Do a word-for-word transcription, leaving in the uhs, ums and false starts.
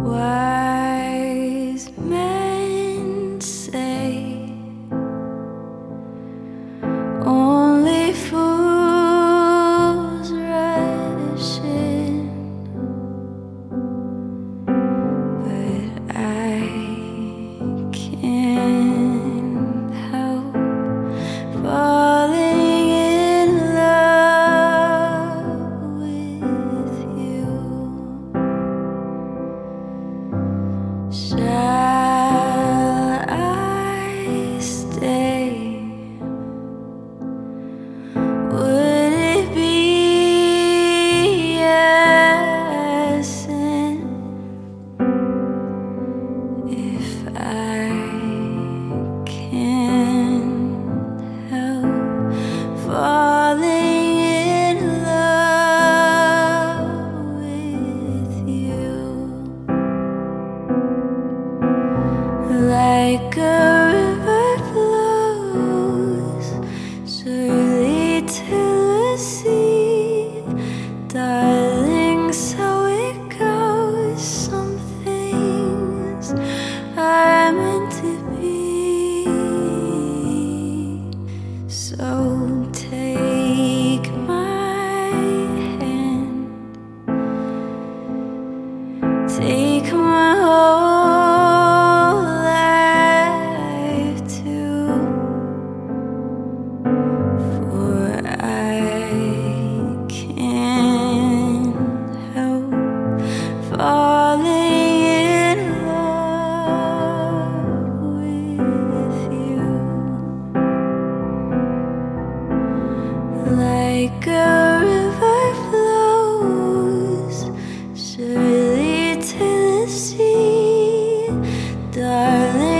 Wise men say only fools rush in, but I can't help falling in love with you. Shall I stay? Would it be a sin if I can't help falling in love with you? Like a river flows surely to the sea, darling, so it goes. Some things are meant to be. So take my hand, take my whole life too, for I can't help falling in love with you. Like a river flows surely to the sea, darling.